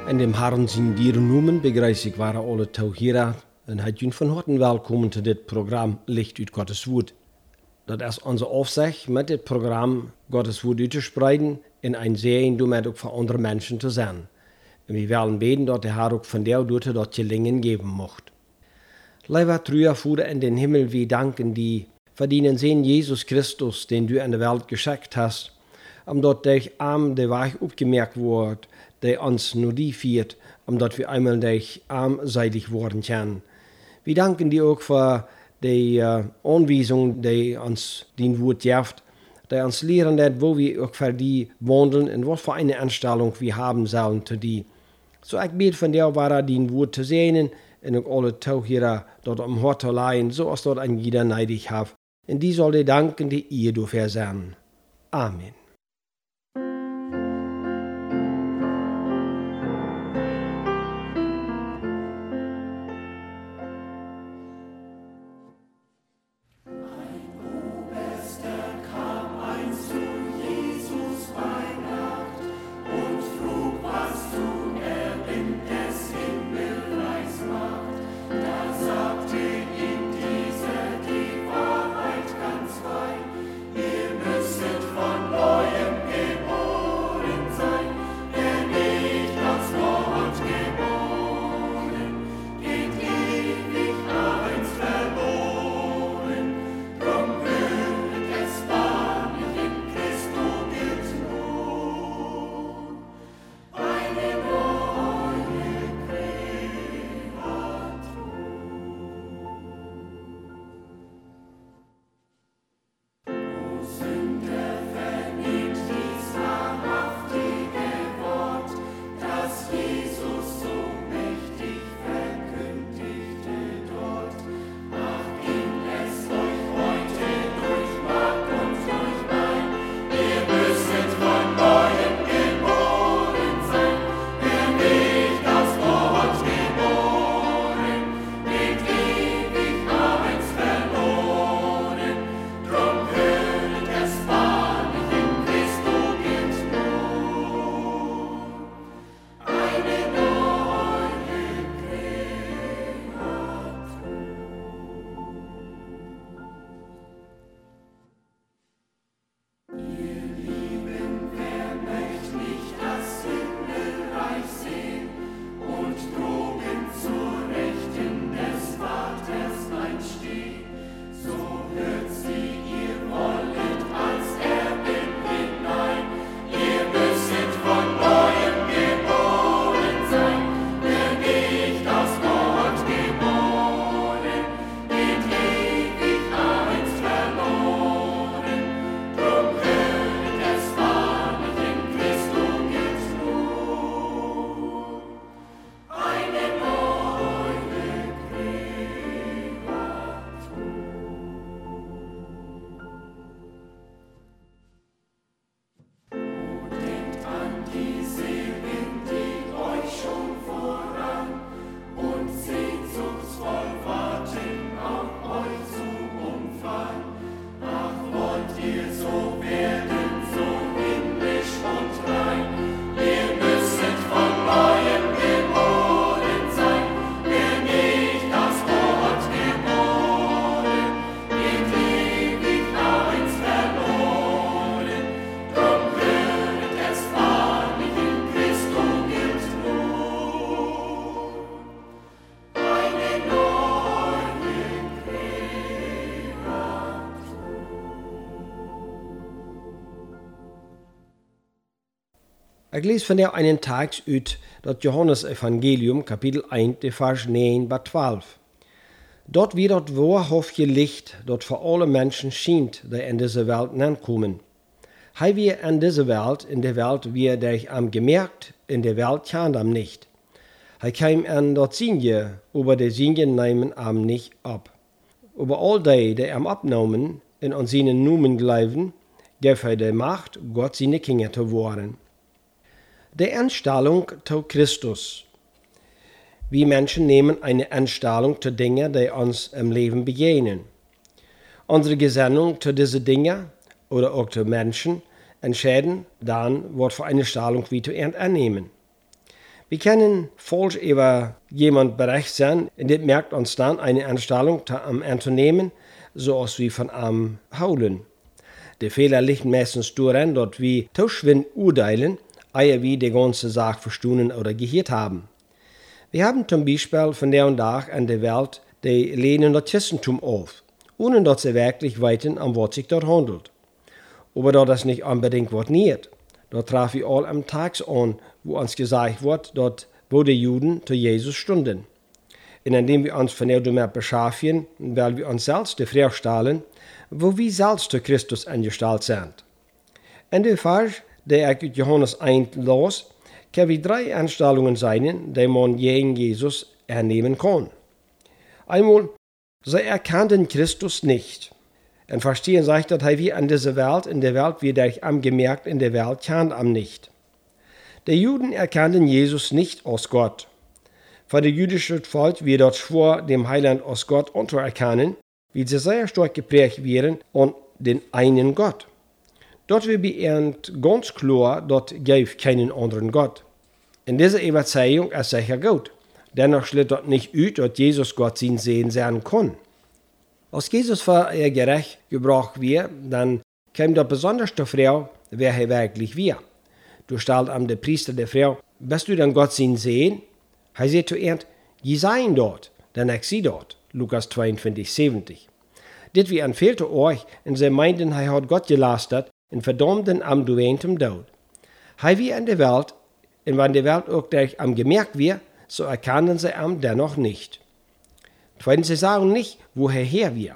In dem Herrn zijn dier noemen begrijs ik waren alle touwheren en het jullie van harte welkom te dit programma Licht uit Gottes Woord. Dat is onze opzet met dit programma Gottes Woord uit te spreiden en een zegen daarmee ook voor andere mensen te zijn. En we willen beten dat de Heer ook van jou doet dat je lingen geven mocht. Lieber treuer Vader in den Himmel, wir danken die verdienen zijn Jesus Christus, den du in de wereld geschickt hast, omdat dich arm de Weg opgemerkt wordt, die ons nur die viert, omdat wir einmal dich armseitig worden können. Wir danken dir auch für die Anweisung, die uns dein Wort geeft, die uns lehren dat, wo wir auch für die wandeln und was für eine Anstellung wir haben sollen zu die. So ich bete von dir, war dein Wort zu sehen und auch alle Tauchierer dort am Hort zu leihen, so als dort ein jeder neidig hat. Und die soll dir danken, die ihr dafür sein. Amen. Ich lese von dir einen Text uit das Johannes-Evangelium, Kapitel 1, Vers 9 bis 12. Dort wird das wahrhaftige Licht, das für alle Menschen schient, die in diese Welt ankommen. Hij wir in dieser Welt, in der Welt wird dich gemerkt, in der Welt kann am nicht. Hij kam an das Sinje, aber die Sinje nehmen am nicht ab. Aber all die am abnehmen, in an seinen Namen glauben, gab er die Macht, Gott seine Kinder zu werden. Die Einstellung zu Christus. Wir Menschen nehmen eine Einstellung zu Dingen, die uns im Leben begegnen. Unsere Gesinnung zu diesen Dingen oder auch zu Menschen entscheiden dann, was für eine Stellung wir zu annehmen. Wir können falsch über jemand bericht sein, und das merkt uns dann eine Anstellung anzunehmen, so als wir von ihm holen. Der Fehler liegt meistens daran, dass wir zu schwind urteilen, ehe wir die ganze Sache verstanden oder gehört haben. Wir haben zum Beispiel von der und Tag an der Welt, die lehnen das Christentum auf, ohne dass sie wirklich weiten, um was sich dort handelt. Aber da das nicht unbedingt wird nicht, da traf wir all am Tag an, wo uns gesagt wird, dort wo die Juden zu Jesus stunden. Und indem wir uns von der damit beschäftigen, weil wir uns selbst die Frage stellen, wo wir selbst zu Christus angestellt sind. In der Vers, der ich aus Johannes 1 las, können wir 3 Anstellungen sein, die man gegen Jesus ernehmen kann. Einmal, sie erkannten Christus nicht. Und verstehen sich, dass wir in der Welt wird euch angemerkt, in der Welt kennt am nicht. Die Juden erkannten Jesus nicht als Gott. Für das jüdische Volk wird dort schwor, dem Heiland als Gott anzuerkennen, wie sie sehr stark geprägt wären an den einen Gott. Dort wird beernt ganz klar, dort gibt keinen anderen Gott. In dieser Überzeugung ist sicher gut. Dennoch schlägt dort nicht aus, dass Jesus Gott sein kann. Als Jesus für ihr gerecht gebraucht wird, dann kam dort besonders die Frau, wer er wirklich war. Du stellst am der Priester der Frau, bist du dann Gott sehen? Er sagt zu ihr, je seien dort, denn ich sie dort. Lukas 22, 70. Dit wie empfehlte euch, und sie meinten, er hat Gott gelastet und verdammten am duentem Tod. Er wie in der Welt, und wenn die Welt auch durch am gemerkt wird, so erkannten sie am dennoch nicht. Zweitens, sie sagen nicht, woher her wir.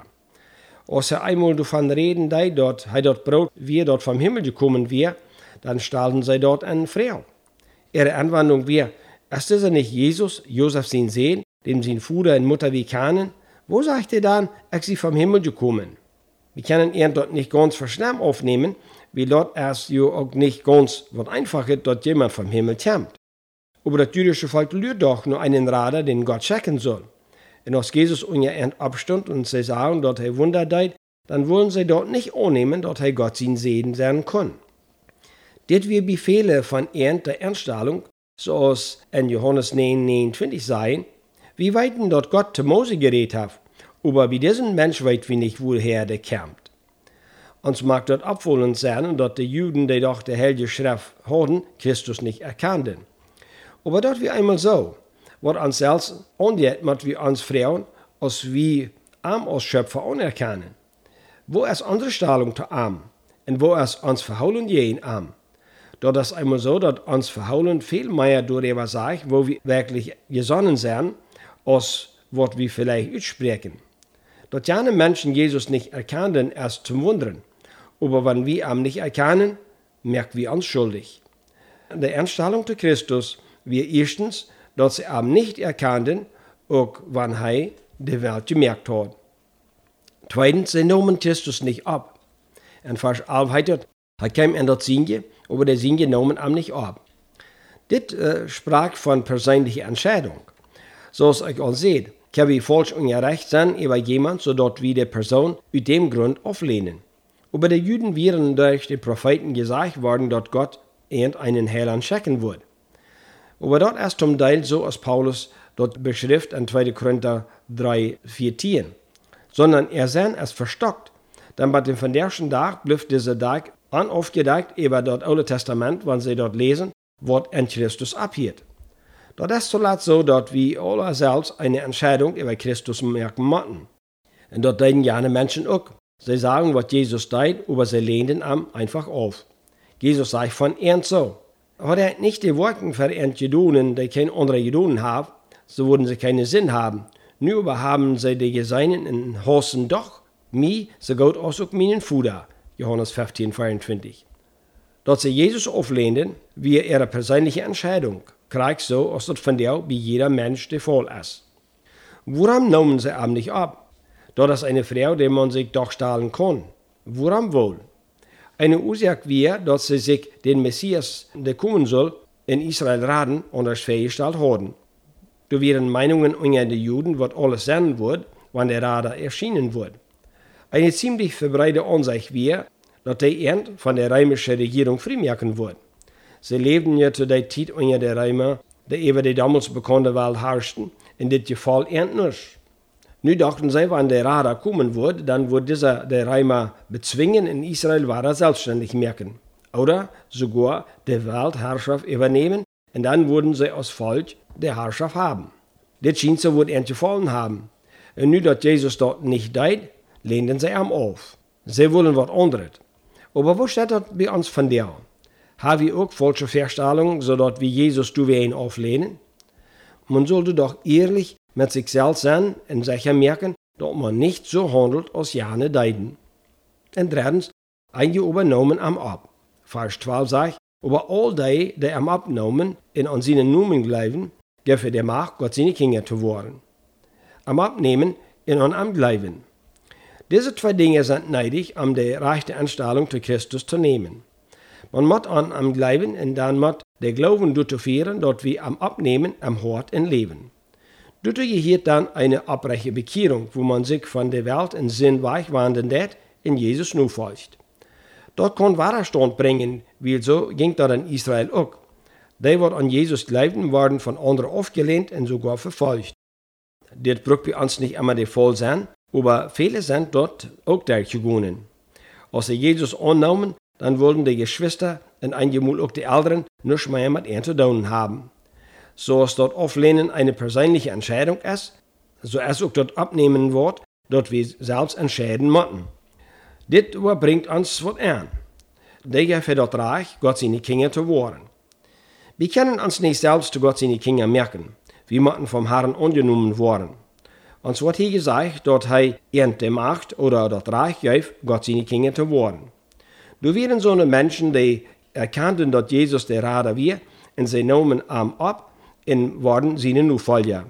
Als er einmal davon reden, dass er dort Brot wir dort vom Himmel gekommen wir, dann stellten sie dort eine Frau. Ihre Anwendung wir, ist das nicht Jesus, Josef sein Sohn, dem sein Vater und Mutter wir kennen? Wo sagt er dann, ich sie vom Himmel gekommen? Wir können ihn dort nicht ganz verschlimm aufnehmen, wie dort erst ja auch nicht ganz was Einfaches, dass jemand vom Himmel kommt. Aber das jüdische Volk lügt doch nur einen Rader, den Gott schicken soll. Und als Jesus unter abstund und sie sagen, dass er Wunder tut, dann wollen sie dort nicht annehmen, dass er Gott sein Segen sein kann. Dit wir Befehle von der Ernststellung, so als in Johannes 9, 29 sagen, wie weit dort Gott zu Mose geredet hat, aber wie diesen Mensch weit wie nicht woher der kommt. Uns mag dort abwohlend sein, dass die Juden, die doch die Heilige Schrift hatten, Christus nicht erkannten. Aber dort wie einmal so, wird uns selbst angeht, mit wir uns Frauen, als wie als Schöpfer anerkennen. Wo ist unsere Stellung zu arm? Und wo ist uns Verholen jeden arm? Dort ist einmal so, dass uns Verholen viel mehr darüber sagt, wo wir wirklich gesonnen sind, als was wir vielleicht aussprechen. Dass jene Menschen Jesus nicht erkennen, ist zum Wundern. Aber wenn wir ihn nicht erkennen, merken wir uns schuldig. In der Einstellung zu Christus, wir erstens, dass sie ihn nicht erkannten, auch wenn er die Welt gemerkt hat. Zweitens, sie nahmen Christus nicht ab. Und Vers 11 heißt, er kam in das Singe, aber der Singe nahmen ihn nicht ab. Dit sprach von persönlicher Entscheidung. So als ich auch seht, kann wir falsch ungerecht sein über jemand, sodass wir die Person aus dem Grund auflehnen. Aber die Juden wären durch die Propheten gesagt worden, dass Gott einen Heiland schicken würde. Aber dort ist zum Teil so, als Paulus dort beschrift in 2. Korinther 3, 14. Sondern er sein ist verstockt. Denn bei dem von der ersten Tag bleibt dieser Tag aufgedeckt über das Alte Testament, wenn sie dort lesen, was in Christus abhielt. Dort ist zuletzt so, dass wir alle selbst eine Entscheidung über Christus merken müssen. Und dort denken gerne Menschen auch. Sie sagen, was Jesus tut, aber sie lehnen ihn einfach auf. Jesus sagt von ihnen so. Hat er nicht die Worte für ihre Juden, die keine anderen Juden haben, so würden sie keinen Sinn haben. Nur aber haben sie die Geseinen in Hosen doch, mir, so gut als auch meinen Vater. Johannes 15, 24. Dass sie Jesus auflehnen, wie ihre persönliche Entscheidung, kriegt so, als das von der wie jeder Mensch der Fall ist. Woran nahmen sie ihm nicht ab? Dort ist eine Frau, die man sich doch stahlen kann. Woran wohl? Eine Ursache wäre, dass sie sich den Messias, der kommen soll, in Israel raten und das festgestellt haben. Da wären Meinungen unter den Juden, was alles sein wird, wann der Rader erschienen wird. Eine ziemlich verbreitete Ansicht wäre, dass der End von der römischen Regierung freimerken wird. Sie lebten ja zu der Zeit unter der Römer, die über die damals bekannte Welt herrschten, in dit Geval nicht. Nu dachten sie, wenn der Radar kommen würde, dann würde dieser der Römer bezwingen, in Israel weiter selbstständig merken. Oder sogar die Weltherrschaft übernehmen, und dann würden sie als Volk die Herrschaft haben. Das schien so wohl gefallen haben. Und nu, dass Jesus dort nicht deut, lehnten sie ihm auf. Sie wollen was anderes. Aber wo steht das bei uns von der? Haben wir auch falsche Vorstellungen, sodass wir Jesus durch ihn auflehnen? Man sollte doch ehrlich mit sich selbst sein und sicher merken, dass man nicht so handelt, als jene deuten. Und drittens, einige übernommen am ab. Vers 12 sagt, aber all die am abgenommen in an seinen Namen bleiben, geven der Macht, Gott seine Kinder zu werden. Am Abnehmen und an am Bleiben. Diese zwei Dinge sind nötig, um die rechte Anstellung zu Christus zu nehmen. Man muss am Bleiben und dann muss der Glauben durchführen, dass wir am Abnehmen am Hort und Leben. Dazu gehört dann eine abreche Bekehrung, wo man sich von der Welt in Sinn weichwandert in Jesus nur folgt. Dort kann Widerstand bringen, weil so ging das in Israel auch. Die, die an Jesus glaubten, waren von anderen aufgelehnt und sogar verfolgt. Das braucht bei uns nicht immer der Fall sein, aber viele sind dort auch durchgegangen. Als sie Jesus annahmen, dann wollten die Geschwister und einmal auch die Älteren nichts mehr mit ihnen zu tun haben. So ist dort Auflehnen eine persönliche Entscheidung ist, so ist auch dort abnehmen wird, dort wir selbst entscheiden müssen. Das bringt uns was an. Die für das Reich, Gott seine Kinder zu werden. Wir können uns nicht selbst zu Gott seine Kinder merken. Wir müssen vom Herrn angenommen werden. Uns wird hier gesagt, dass er die Macht oder das Reich gibt, Gott seine Kinder zu werden. Du wären so eine Menschen, die erkannten, dass Jesus der Retter war, und sie nahmen ihm ab und waren seine Nachfolger.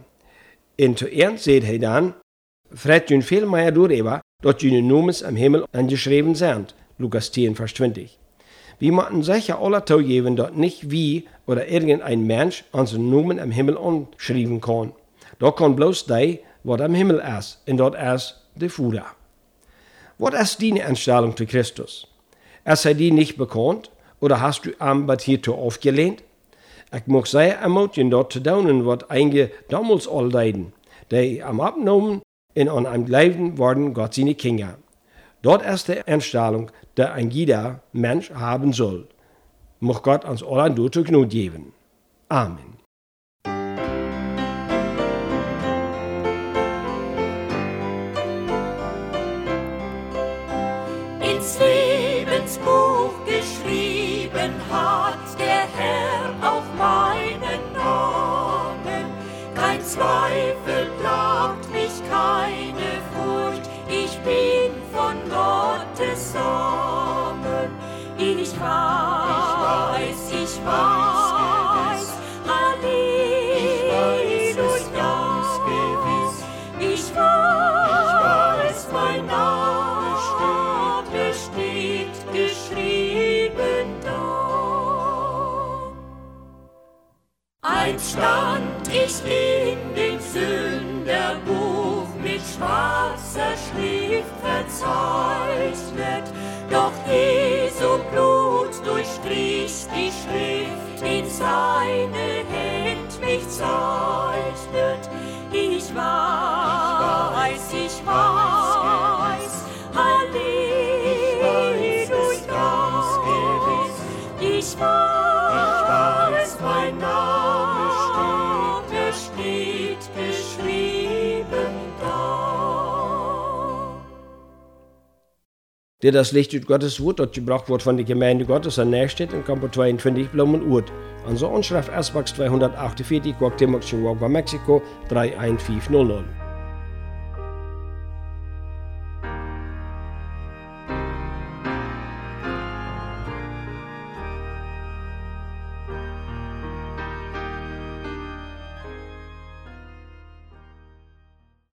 Und zuerst sagt er dann, freut ihn viel mehr darüber, dass ihre Namen am Himmel angeschrieben sind. Lukas 10, Vers 20. Wir müssen sicher alle zugeben, dass nicht wir oder irgendein Mensch unseren Namen am Himmel anschreiben kann. Da kann bloß der, was am Himmel ist, und dort ist der Vater. Was ist deine Einstellung zu Christus? Ist er dir nicht bekannt oder hast du ihn bei dir aufgelehnt? Ich mag sehr ermutigen, dort zu tun, was einige damals all deuten, die am Abnehmen und an einem Glauben waren Gott seine Kinder. Dort ist die Einstellung, die ein jeder Mensch haben soll. Mag Gott uns alle dazu Gnade geben. Amen. Ins Lebensbuch geschrieben hat der Herr auch meinen Namen. Kein Zweifel plagt mich, keine Furcht, ich bin von Gottes Samen. Ich weiß, Halleluja, ich weiß, mein Name steht geschrieben da. Einst stand ich in dem Sünderbuch mit schwarzer Schrift verzeichnet, doch Jesu Blut durchstrich die Schrift, in seine Hand mich zeichnet. Ich weiß, Halleluja, ich weiß, mein Name steht geschrieben da. Der das Licht aus Gottes Wort, das gebracht wird von der Gemeinde Gottes an Nächstedt in Campo 22 Blumenurt. Unsere Anschrift S-Box 248, Guatemala, Chihuahua, Mexiko 31500.